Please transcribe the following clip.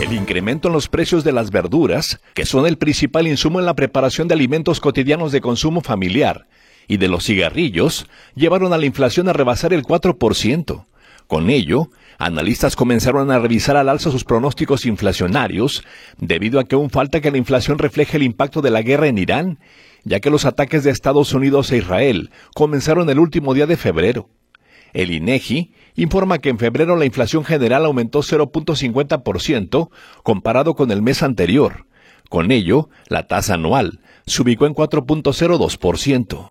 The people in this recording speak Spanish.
El incremento en los precios de las verduras, que son el principal insumo en la preparación de alimentos cotidianos de consumo familiar, y de los cigarrillos, llevaron a la inflación a rebasar el 4%. Con ello, analistas comenzaron a revisar al alza sus pronósticos inflacionarios, debido a que aún falta que la inflación refleje el impacto de la guerra en Irán, ya que los ataques de Estados Unidos e Israel comenzaron el último día de febrero. El INEGI informa que en febrero la inflación general aumentó 0.50% comparado con el mes anterior. Con ello, la tasa anual se ubicó en 4.02%.